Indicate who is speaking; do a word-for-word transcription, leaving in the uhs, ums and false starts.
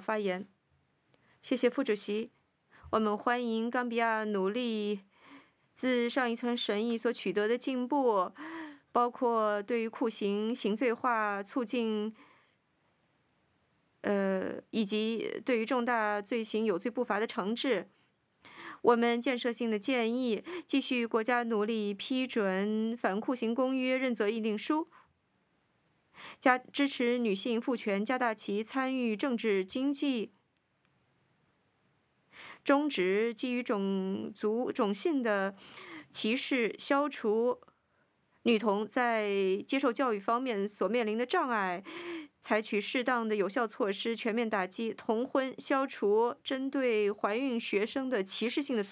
Speaker 1: 发言。谢谢副主席。我们欢迎冈比亚努力自上一层审议所取得的进步，包括对于酷刑刑罪化促进，呃，以及对于重大罪行有罪不罚的惩治。我们建设性的建议继续国家努力批准反酷刑公约认责议定书，加支持女性赋权，加大其参与政治经济，终止基于种族种姓的歧视，消除女童在接受教育方面所面临的障碍，采取适当的有效措施，全面打击童婚，消除针对怀孕学生的歧视性的